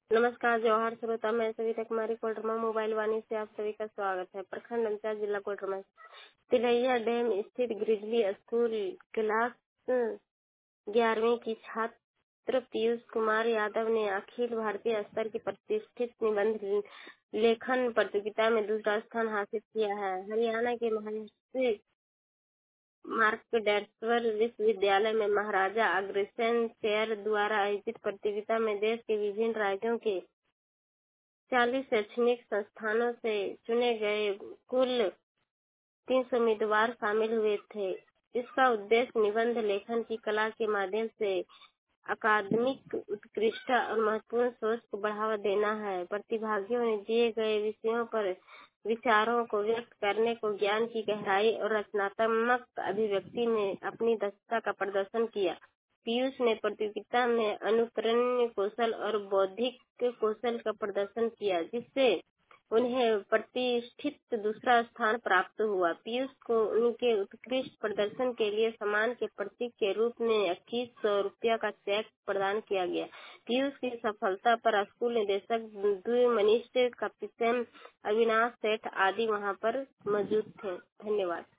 नमस्कार जवाहर श्रोता, मैं सविता कुमारी कोडरमा मोबाइल वाणी से आप सभी का स्वागत है। प्रखंड अंचल जिला कोडरमा तिलैया डैम स्थित ग्रिजली स्कूल क्लास 11वीं की छात्र पीयूष कुमार यादव ने अखिल भारतीय स्तर की प्रतिष्ठित निबंध लेखन प्रतियोगिता में दूसरा स्थान हासिल किया है। हरियाणा के महर्षि मार्कंडेश्वर विश्वविद्यालय में महाराजा अग्रसेन चेयर द्वारा आयोजित प्रतियोगिता में देश के विभिन्न राज्यों के 40 शैक्षणिक संस्थानों से चुने गए कुल 300 उम्मीदवार शामिल हुए थे। इसका उद्देश्य निबंध लेखन की कला के माध्यम से अकादमिक उत्कृष्टता और महत्वपूर्ण सोच को बढ़ावा देना है। प्रतिभागियों ने दिए गए विषयों पर विचारों को व्यक्त करने को ज्ञान की गहराई और रचनात्मक अभिव्यक्ति में अपनी दक्षता का प्रदर्शन किया। पीयूष ने प्रतियोगिता में अनुकरणीय कौशल और बौद्धिक कौशल का प्रदर्शन किया, जिससे उन्हें प्रतिष्ठित दूसरा स्थान प्राप्त हुआ। पीयूष को उनके उत्कृष्ट प्रदर्शन के लिए सम्मान के प्रतीक के रूप में 2100 रुपया का चेक प्रदान किया गया। पीयूष की सफलता पर स्कूल निदेशक मनीष कपिसेन, अविनाश सेठ आदि वहां पर मौजूद थे। धन्यवाद।